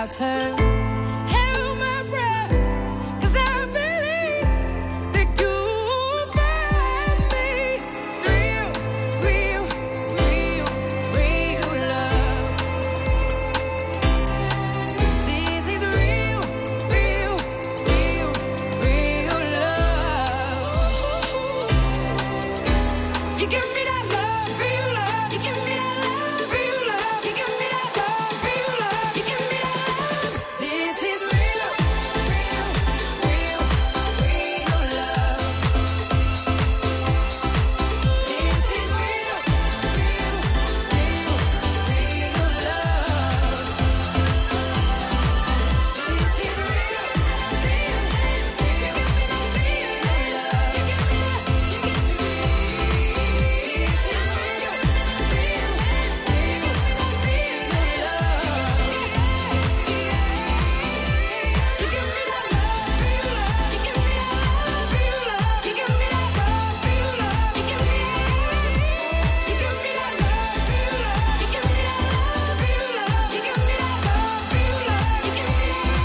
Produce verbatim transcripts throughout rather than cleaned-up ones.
shelter. Held my breath, 'cause I believe that you'll find me real, real, real, real love. This is real, real, real, real love. You give me that love, real love. You give me that love, real love. You give me that love, real love. You give me that love. This is real, real, real, real love. This is real, real, real, real love. This is real, real, real, real love. You give me that, you give me that, you give me real. This is real, real, real, real love. You give me that love, real love. You give me that love, real love. You give me that love, real love. You give me that. You give me that love, real love. You give me that love, real love. You give me that love, real love. You give me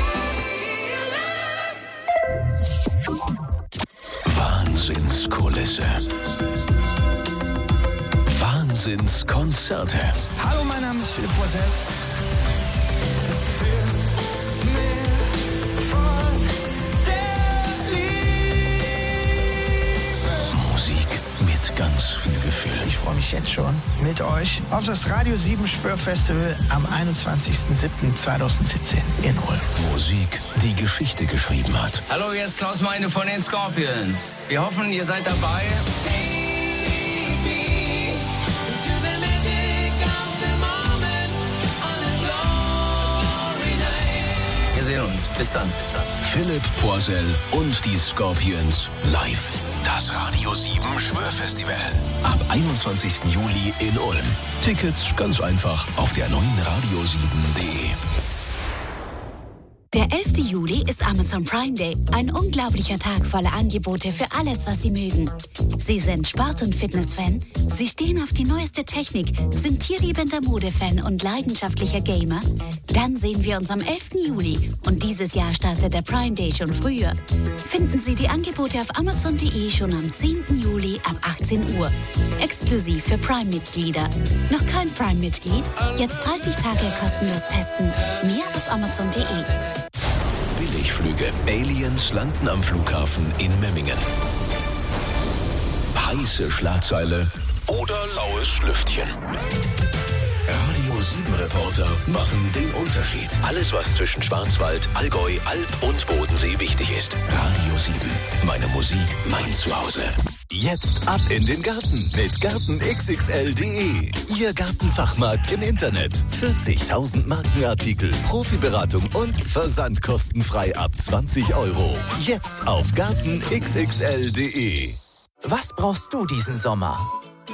real love. Wahnsinnskulisse. Wahnsinnskonzerte. Hallo, mein Name ist Philipp Poisson. Erzähl mir von der Liebe. Musik mit ganz viel Gefühl. Ich freue mich jetzt schon mit euch auf das Radio sieben Schwörfestival am einundzwanzigsten siebten zweitausendsiebzehn in Ulm. Musik, die Geschichte geschrieben hat. Hallo, hier ist Klaus Meine von den Scorpions. Wir hoffen, ihr seid dabei. Wir sehen uns. Bis dann. Bis dann. Philipp Poisel und die Scorpions live. Das Radio sieben Schwörfestival. Ab einundzwanzigsten Juli in Ulm. Tickets ganz einfach auf der neuen radio sieben punkt de. Der elfte Juli ist Amazon Prime Day. Ein unglaublicher Tag voller Angebote für alles, was Sie mögen. Sie sind Sport- und Fitness-Fan? Sie stehen auf die neueste Technik, sind tierliebender Mode-Fan und leidenschaftlicher Gamer? Dann sehen wir uns am elften Juli. Und dieses Jahr startet der Prime Day schon früher. Finden Sie die Angebote auf amazon punkt de schon am zehnten Juli ab achtzehn Uhr. Exklusiv für Prime-Mitglieder. Noch kein Prime-Mitglied? Jetzt dreißig Tage kostenlos testen. Mehr auf amazon punkt de. Billigflüge. Aliens landen am Flughafen in Memmingen. Heiße Schlagzeile oder laues Lüftchen. Radio sieben Reporter machen den Unterschied. Alles, was zwischen Schwarzwald, Allgäu, Alb und Bodensee wichtig ist. Radio sieben. Meine Musik, mein Zuhause. Jetzt ab in den Garten mit garten x x l punkt de. Ihr Gartenfachmarkt im Internet. vierzigtausend Markenartikel, Profiberatung und Versand kostenfrei ab zwanzig Euro. Jetzt auf garten x x l punkt de. Was brauchst du diesen Sommer?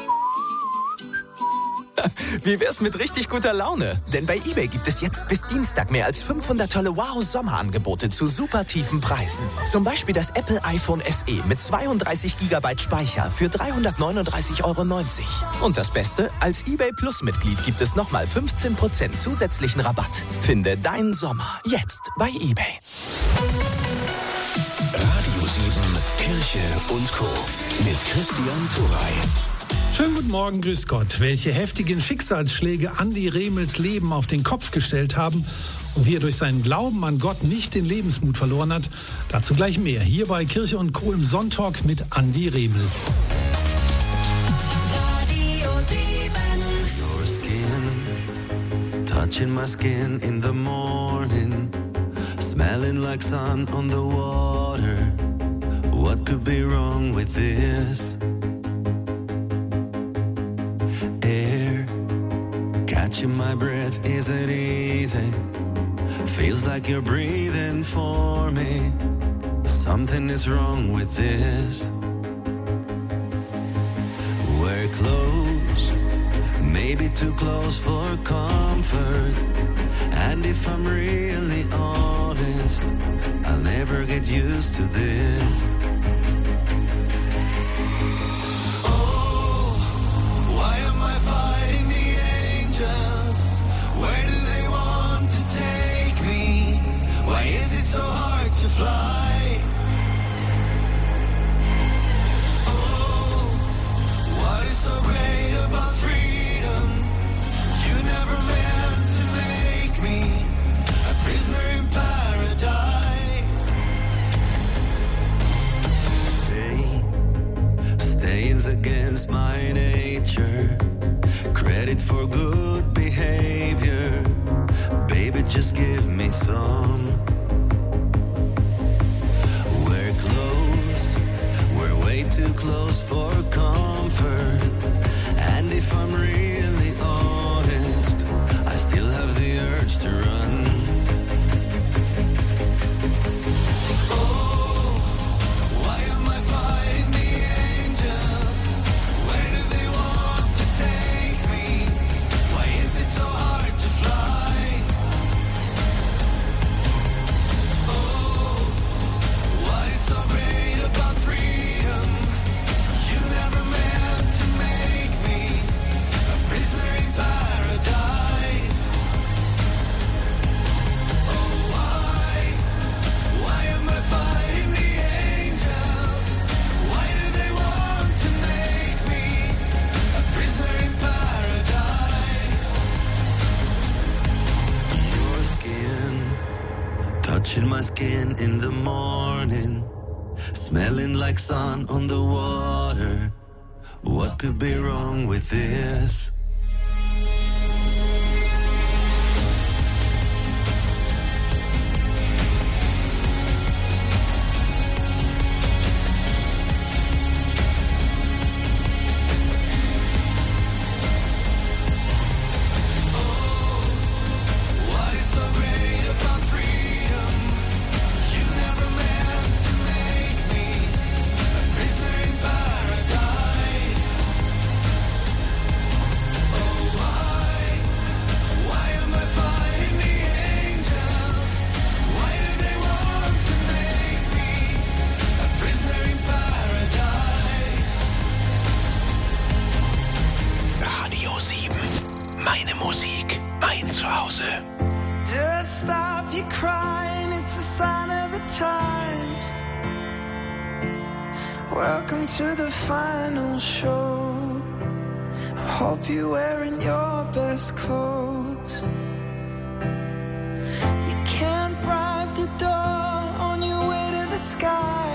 Wie wär's mit richtig guter Laune? Denn bei eBay gibt es jetzt bis Dienstag mehr als fünfhundert tolle Wow-Sommerangebote zu super tiefen Preisen. Zum Beispiel das Apple iPhone S E mit zweiunddreißig Gigabyte Speicher für dreihundertneununddreißig Euro neunzig. Und das Beste, als eBay Plus-Mitglied gibt es nochmal fünfzehn Prozent zusätzlichen Rabatt. Finde deinen Sommer jetzt bei eBay. Radio sieben, Kirche und Co. mit Christian Turey. Schönen guten Morgen, grüß Gott. Welche heftigen Schicksalsschläge Andi Remels Leben auf den Kopf gestellt haben und wie er durch seinen Glauben an Gott nicht den Lebensmut verloren hat, dazu gleich mehr. Hier bei Kirche und Co. im Sonntag mit Andi Remel. Your skin, touching my skin in the morning, smelling like sun on the water. What could be wrong with this? Air, catching my breath isn't easy. Feels like you're breathing for me. Something is wrong with this. We're close, maybe too close for comfort. And if I'm really honest, I'll never get used to this. Oh, why am I fighting the angels? Where do they want to take me? Why is it so hard to fly? Oh, what is so great about freedom? You never meant to make me a prisoner in paradise. Stay, staying's against my nature. Credit for good behavior. Baby, just give me some. We're close, we're way too close for comfort. And if I'm really honest, I still have the urge to run. Oh, why am I fighting the angels? Where do they want to take me? Why is it so hard to fly? Oh, what is so great about freedom? You never meant to make me a prisoner in paradise. Oh, why? Why am I fighting the angels? Why do they want to make me a prisoner in paradise? Your skin, touching my skin in the morning, smelling like sun on the water. What could be wrong with this? What is so great about freedom? You never meant to make me a prisoner in paradise. Oh, why? Why am I fighting the angels? Why do they want to make me a prisoner in paradise? Radio sieben. Meine Musik. Mein Zuhause. Just stop your crying, it's a sign of the times. Welcome to the final show. I hope you're wearing your best clothes. You can't bribe the door on your way to the sky.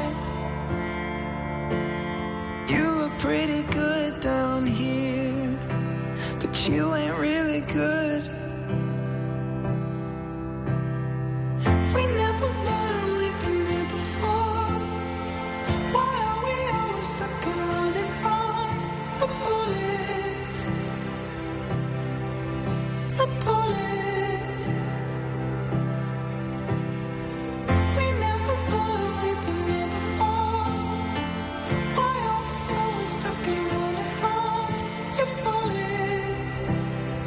You look pretty good down here, but you ain't really good. We never learned, we've been here before. Why are we always stuck and running from the bullets? The bullets. We never learned, we've been here before. Why are we always stuck and running from your bullets?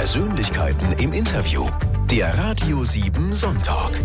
Persönlichkeiten im Interview. Der Radio sieben Sonntag.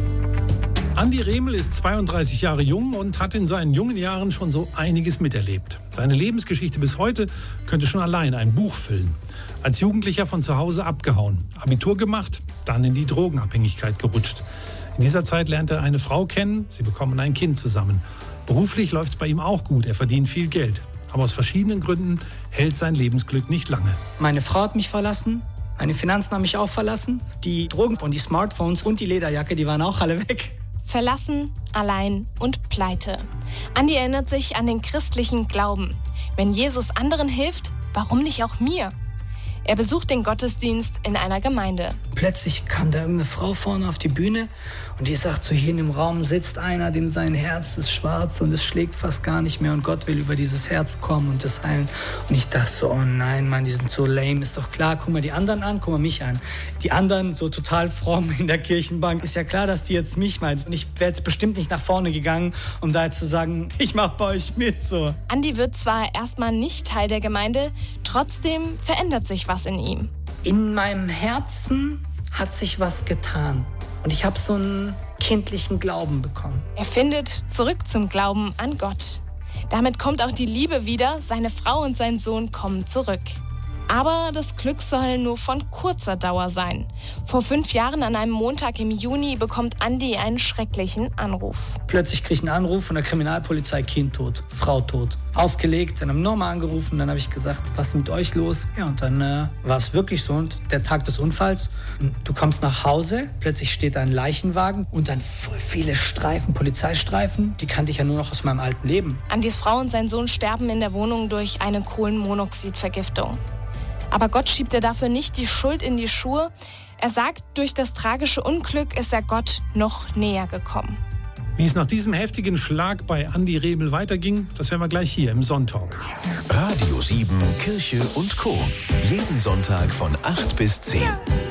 Andi Remel ist zweiunddreißig Jahre jung und hat in seinen jungen Jahren schon so einiges miterlebt. Seine Lebensgeschichte bis heute könnte schon allein ein Buch füllen. Als Jugendlicher von zu Hause abgehauen, Abitur gemacht, dann in die Drogenabhängigkeit gerutscht. In dieser Zeit lernt er eine Frau kennen, sie bekommen ein Kind zusammen. Beruflich läuft es bei ihm auch gut, er verdient viel Geld. Aber aus verschiedenen Gründen hält sein Lebensglück nicht lange. Meine Frau hat mich verlassen, meine Finanzen haben mich auch verlassen. Die Drogen und die Smartphones und die Lederjacke, die waren auch alle weg. Verlassen, allein und pleite. Andi erinnert sich an den christlichen Glauben. Wenn Jesus anderen hilft, warum nicht auch mir? Er besucht den Gottesdienst in einer Gemeinde. Plötzlich kam da irgendeine Frau vorne auf die Bühne und die sagt so, hier in dem Raum sitzt einer, dem sein Herz ist schwarz und es schlägt fast gar nicht mehr und Gott will über dieses Herz kommen und das heilen. Und ich dachte so, oh nein, Mann, die sind so lame, ist doch klar, guck mal die anderen an, guck mal mich an. Die anderen so total fromm in der Kirchenbank, ist ja klar, dass die jetzt mich meint. Und ich wäre jetzt bestimmt nicht nach vorne gegangen, um da jetzt zu sagen, ich mach bei euch mit, so. Andi wird zwar erstmal nicht Teil der Gemeinde, trotzdem verändert sich was in ihm. In meinem Herzen hat sich was getan. Und ich habe so einen kindlichen Glauben bekommen. Er findet zurück zum Glauben an Gott. Damit kommt auch die Liebe wieder, seine Frau und sein Sohn kommen zurück. Aber das Glück soll nur von kurzer Dauer sein. Vor fünf Jahren an einem Montag im Juni bekommt Andi einen schrecklichen Anruf. Plötzlich kriege ich einen Anruf von der Kriminalpolizei, Kind tot, Frau tot. Aufgelegt, dann haben wir nochmal angerufen, dann habe ich gesagt, was ist mit euch los? Ja, und dann äh, war es wirklich so. Und der Tag des Unfalls, du kommst nach Hause, plötzlich steht da ein Leichenwagen und dann voll viele Streifen, Polizeistreifen. Die kannte ich ja nur noch aus meinem alten Leben. Andis Frau und sein Sohn sterben in der Wohnung durch eine Kohlenmonoxidvergiftung. Aber Gott schiebt er dafür nicht die Schuld in die Schuhe. Er sagt, durch das tragische Unglück ist er Gott noch näher gekommen. Wie es nach diesem heftigen Schlag bei Andi Remel weiterging, das hören wir gleich hier im Sonntag. Radio sieben, Kirche und Co. Jeden Sonntag von acht bis zehn.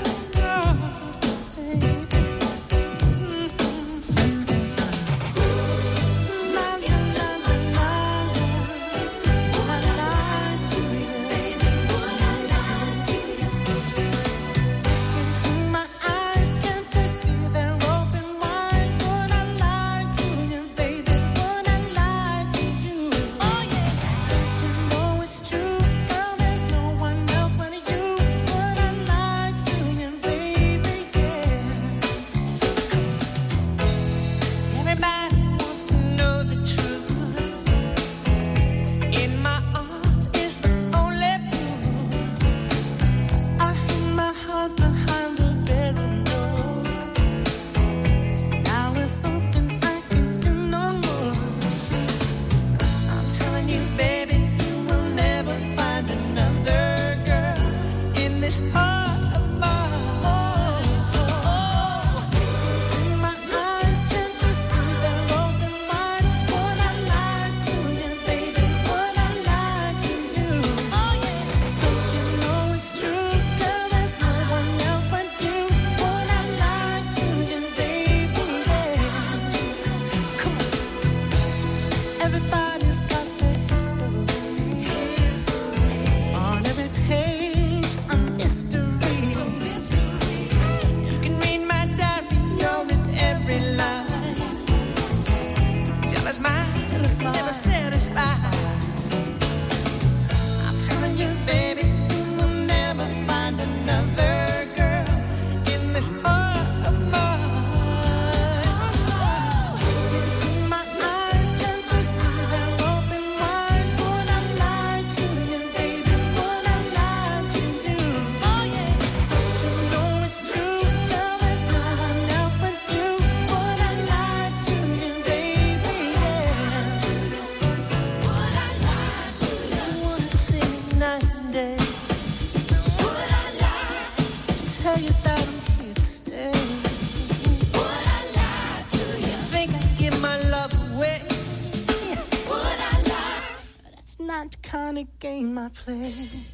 not the kind of game I play.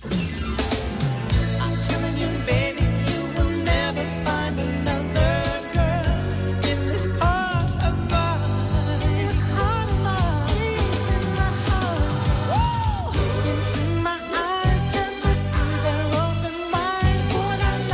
I'm telling you, baby, you will never find another girl in this heart of mine. This heart of mine, in my heart. Woo! Into my eyes, can't you see they're open wide? Would I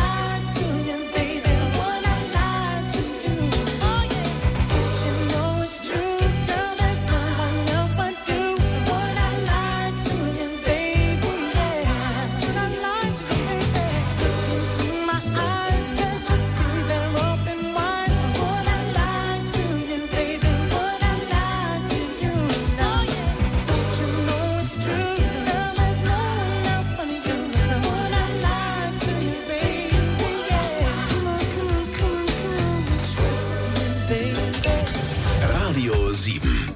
sieben.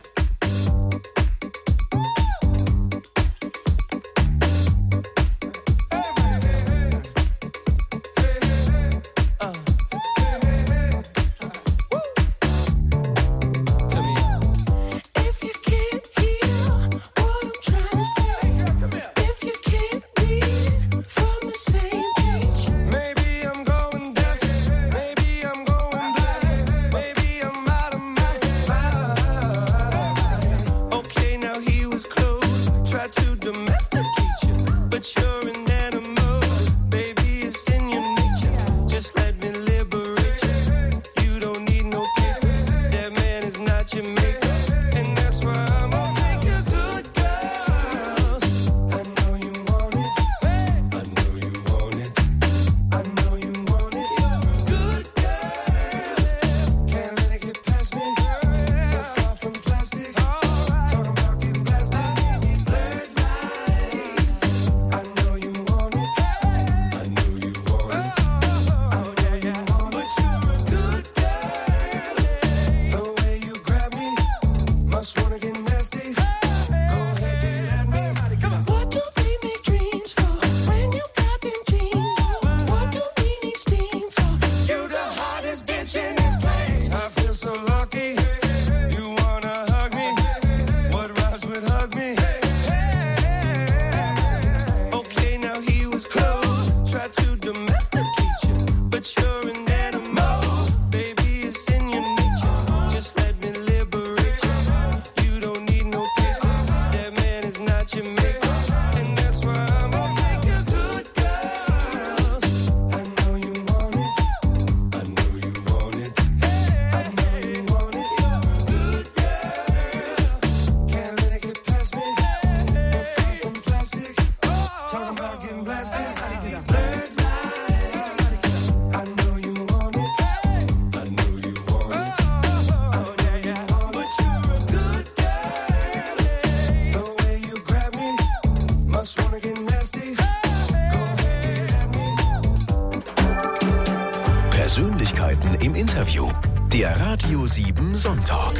Persönlichkeiten im Interview. Der Radio sieben Sonntag.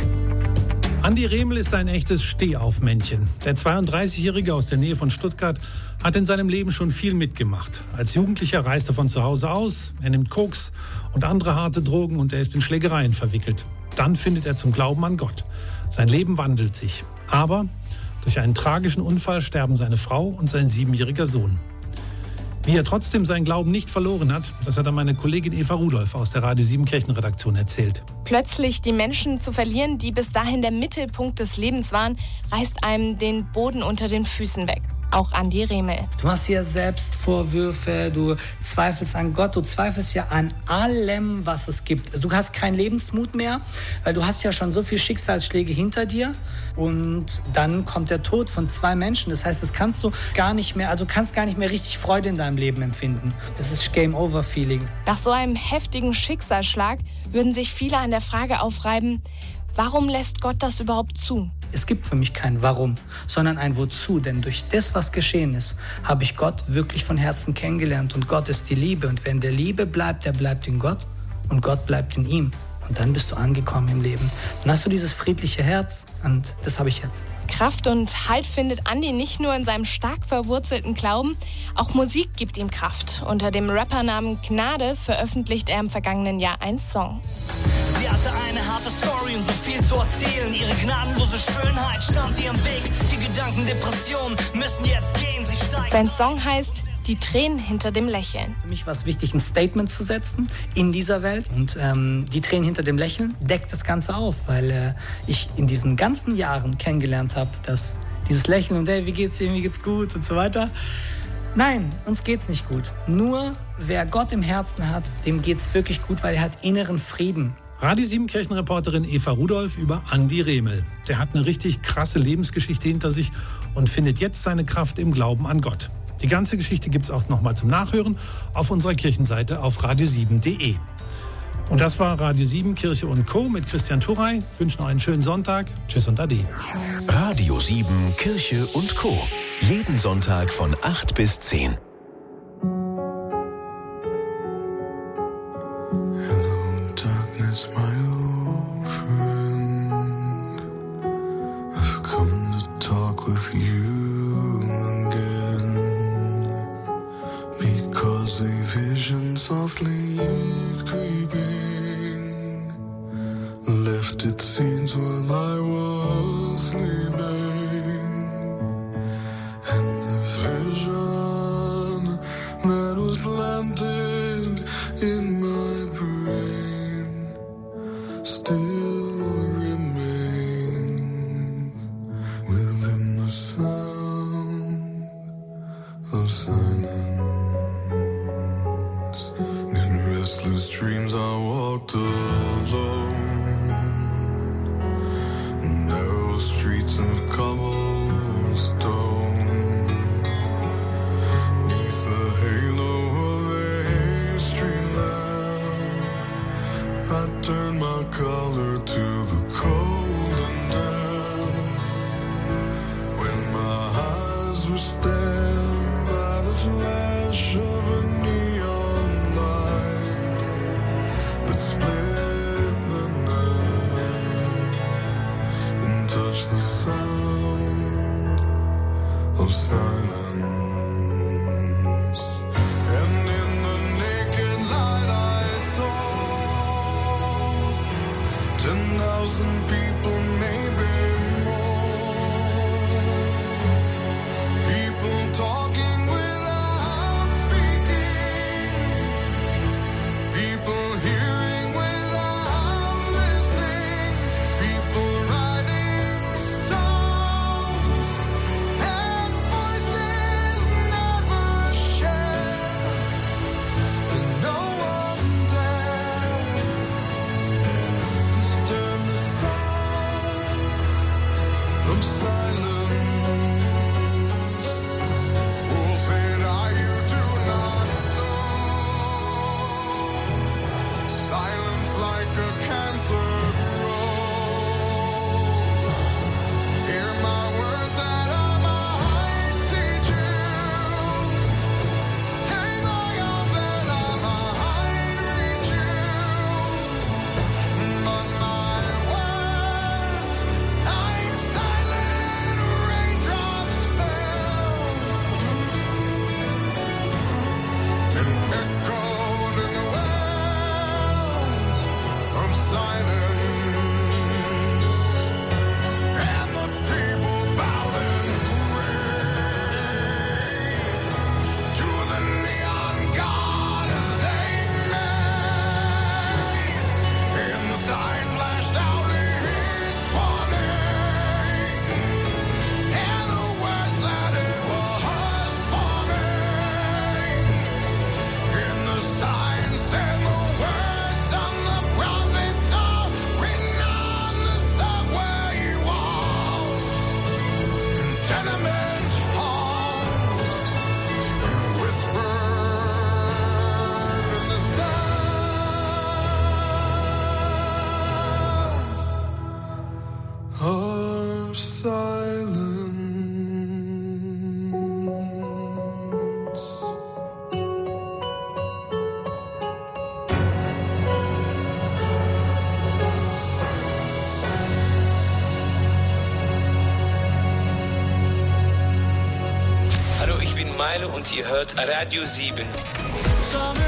Andi Remel ist ein echtes Stehaufmännchen. Der zweiunddreißigjährige aus der Nähe von Stuttgart hat in seinem Leben schon viel mitgemacht. Als Jugendlicher reist er von zu Hause aus, er nimmt Koks und andere harte Drogen und er ist in Schlägereien verwickelt. Dann findet er zum Glauben an Gott. Sein Leben wandelt sich. Aber durch einen tragischen Unfall sterben seine Frau und sein siebenjähriger Sohn. Wie er trotzdem seinen Glauben nicht verloren hat, das hat er meine Kollegin Eva Rudolph aus der Radio sieben Kirchenredaktion erzählt. Plötzlich die Menschen zu verlieren, die bis dahin der Mittelpunkt des Lebens waren, reißt einem den Boden unter den Füßen weg. Auch Andi Remel. Du hast hier Selbstvorwürfe, du zweifelst an Gott, du zweifelst ja an allem, was es gibt. Du hast keinen Lebensmut mehr, weil du hast ja schon so viele Schicksalsschläge hinter dir und dann kommt der Tod von zwei Menschen. Das heißt, das kannst du gar nicht mehr, also du kannst gar nicht mehr richtig Freude in deinem Leben empfinden. Das ist Game-Over-Feeling. Nach so einem heftigen Schicksalsschlag würden sich viele an der Frage aufreiben, warum lässt Gott das überhaupt zu? Es gibt für mich kein Warum, sondern ein Wozu. Denn durch das, was geschehen ist, habe ich Gott wirklich von Herzen kennengelernt. Und Gott ist die Liebe. Und wenn der Liebe bleibt, der bleibt in Gott und Gott bleibt in ihm. Und dann bist du angekommen im Leben. Dann hast du dieses friedliche Herz und das habe ich jetzt. Kraft und Halt findet Andi nicht nur in seinem stark verwurzelten Glauben, auch Musik gibt ihm Kraft. Unter dem Rappernamen Gnade veröffentlicht er im vergangenen Jahr einen Song. Sie hatte eine harte Story und so viel zu erzählen. Ihre gnadenlose Schönheit stand ihr im Weg. Die Gedanken, Depressionen müssen jetzt gehen. Sie steigt. Sein Song heißt Die Tränen hinter dem Lächeln. Für mich war es wichtig, ein Statement zu setzen in dieser Welt. Und ähm, die Tränen hinter dem Lächeln deckt das Ganze auf, weil äh, ich in diesen ganzen Jahren kennengelernt habe, dass dieses Lächeln und hey, wie geht's dir, wie geht's gut und so weiter. Nein, uns geht's nicht gut. Nur wer Gott im Herzen hat, dem geht's wirklich gut, weil er hat inneren Frieden. Radio sieben Kirchenreporterin Eva Rudolph über Andi Remel. Der hat eine richtig krasse Lebensgeschichte hinter sich und findet jetzt seine Kraft im Glauben an Gott. Die ganze Geschichte gibt es auch nochmal zum Nachhören auf unserer Kirchenseite auf radio sieben punkt de. Und das war Radio sieben Kirche und Co. mit Christian Turrey. Ich wünsche noch einen schönen Sonntag. Tschüss und Ade. Radio sieben Kirche und Co. Jeden Sonntag von acht bis zehn. Hello, darkness, my old friend. lifted scenes while I was sleeping, and the vision that was planted in my brain still remains within the sound of silence. In restless dreams I walked alone, narrow streets of cobblestone, neath the halo of a street lamp. I turned my collar to the cold and damp. When my eyes were stabbed by the flash of a neon light that split the night and touched the sound of silence. And in the naked light I saw ten thousand people, maybe more. People talking without speaking. People hearing without listening. People writing songs and voices never shared. And no one dared disturb the sound of silence. Fool said I, you do not know. Silence like a cancer grows. Hear my words that I might teach you. Take my arms that I might reach you. But my words, like silent raindrops, fell and echoed in the wells of silence. And the people bowed and prayed to the neon god they made. And the sign flashed out his warning, and the words that it was forming. And the sign said the words on the prophets are written on the subway walls and tenement halls, and whispered in the sound of silence. Hallo, ich bin Milo und ihr hört Radio sieben. Summer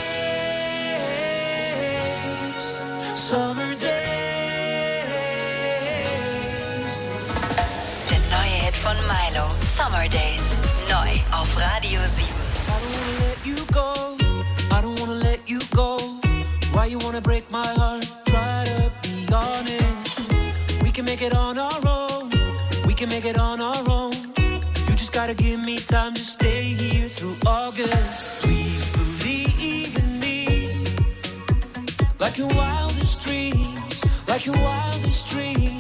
days, summer days. Der neue Hit von Milo, Summer Days. Neu auf Radio sieben. I don't wanna let you go. Why you wanna break my heart? Try to be honest. We can make it on our own. We can make it on our own. You just gotta give me time to stay here through August. Please believe in me. Like your wildest dreams, like your wildest dreams.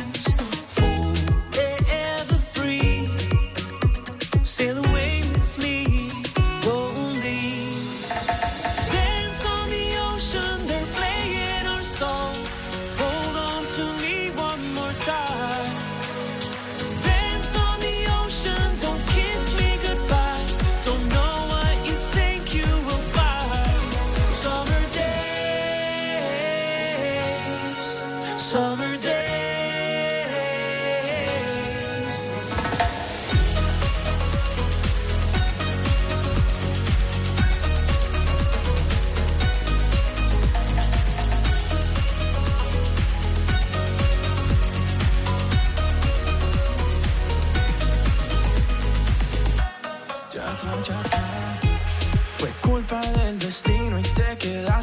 Forever free. Sail away with me. Don't leave. Dance on the ocean, they're playing our song. Hold on to me one more time. Dance on the ocean, don't kiss me goodbye. Don't know what you think you will find. Summer days, summer days.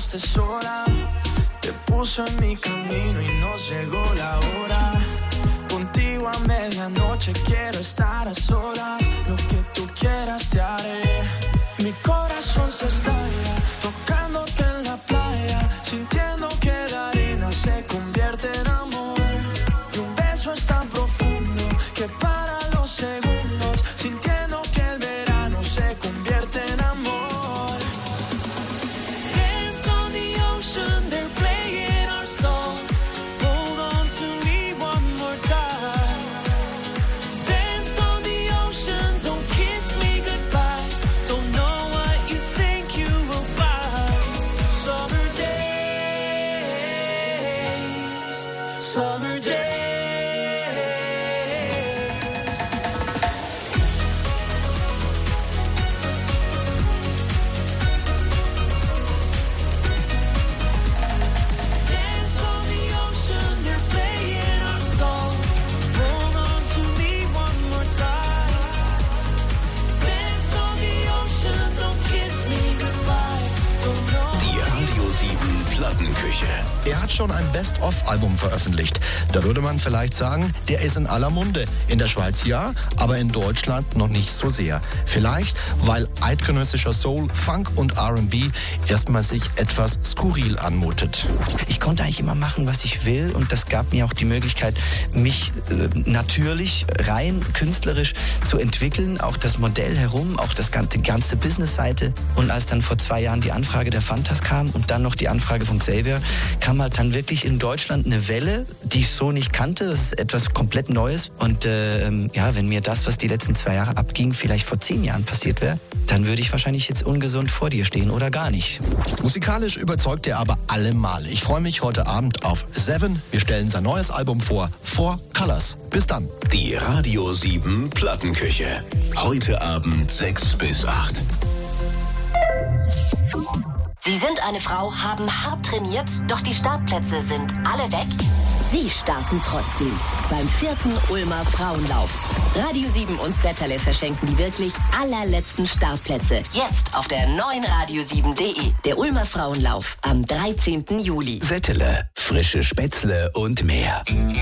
dejaste sola, te puso en mi camino y nos llegó la hora. Contigo a medianoche quiero estar a solas, lo que tú quieras te haré. Mi corazón se estalla, tocándote en la playa, sintiendo que la arena se convierte en amor. Y un beso es tan profundo que para los segundos, sintiendo que el verano se convierte en amor. Hands on the ocean, they're playing our song. Hold on to me one more time. Dance on the ocean, don't kiss me goodbye. Don't know what you think you will find. Summer days, summer days. Dance on the ocean, they're playing our song. Hold on to me one more time. Dance on the ocean, don't kiss me goodbye. Don't know. Die Radio sieben Plattenküche. Er hat schon ein Best-of-Album veröffentlicht. Da würde man vielleicht sagen, der ist in aller Munde. In der Schweiz ja, aber in Deutschland noch nicht so sehr. Vielleicht, weil eidgenössischer Soul, Funk und R and B erstmal sich etwas skurril anmutet. Ich konnte eigentlich immer machen, was ich will, und das gab mir auch die Möglichkeit, mich äh, natürlich rein künstlerisch zu entwickeln, auch das Modell herum, auch das ganze, die ganze Business-Seite. Und als dann vor zwei Jahren die Anfrage der Fantas kam und dann noch die Anfrage von Xavier, kam halt dann wirklich in Deutschland eine Welle, die ich so nicht kannte. Das ist etwas komplett Neues. Und äh, ja, wenn mir das, was die letzten zwei Jahre abging, vielleicht vor zehn Jahren passiert wäre, dann würde ich wahrscheinlich jetzt ungesund vor dir stehen oder gar nicht. Musikalisch überzeugt er aber allemal. Ich freue mich heute Abend auf Seven. Wir stellen sein neues Album vor, Four Colors. Bis dann. Die Radio sieben Plattenküche. Heute Abend sechs bis acht. Sie sind eine Frau, haben hart trainiert, doch die Startplätze sind alle weg? Sie starten trotzdem beim vierten Ulmer Frauenlauf. Radio sieben und Zetterle verschenken die wirklich allerletzten Startplätze. Jetzt auf der neuen radio sieben punkt de. Der Ulmer Frauenlauf am dreizehnten Juli. Settele, frische Spätzle und mehr.